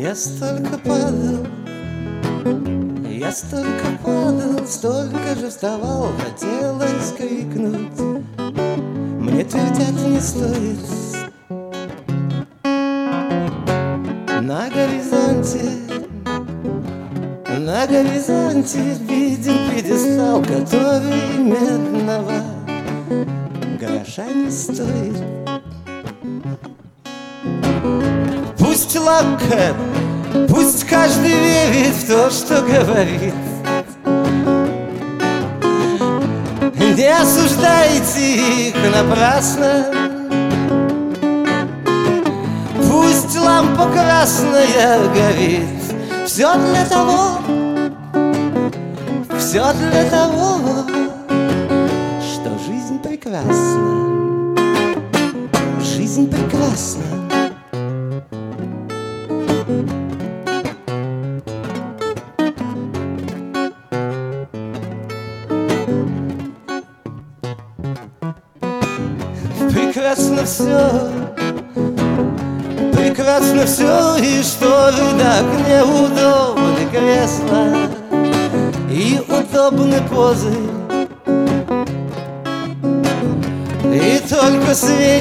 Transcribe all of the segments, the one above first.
Я столько падал, я столько падал, столько же вставал, хотелось крикнуть. Мне твердят, не стоит. На горизонте виден пьедестал, который медного гроша не стоит. Пусть лапка, пусть каждый верит в то, что говорит. Не осуждайте их напрасно. Пусть лампа красная горит. Все для того, что жизнь прекрасна. Жизнь прекрасна. Прекрасно все, и шторы на окне, удобны кресла и удобны позы. И только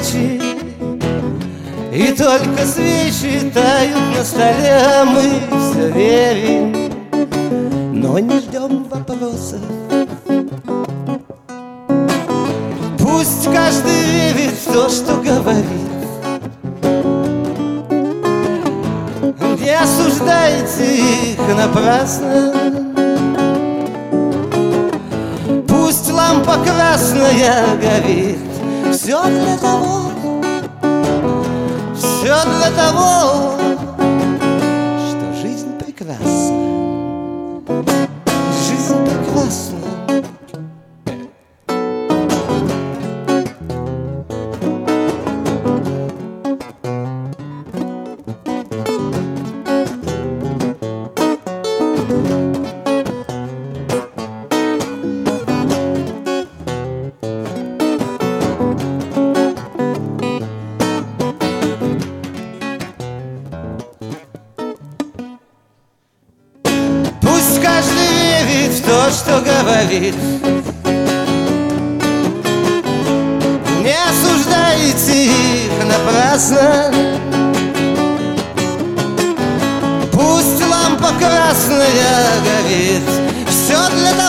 свечи тают на столе, а мы все верим, но не ждем вопросов. Пусть каждый верит в то, что говорит. Не осуждайте их напрасно. Пусть лампа красная горит. Все для того, что жизнь прекрасна. Жизнь прекрасна. Пусть каждый верит в то, что говорит. Не осуждайте их напрасно. Пусть лампа красная горит. Все для того,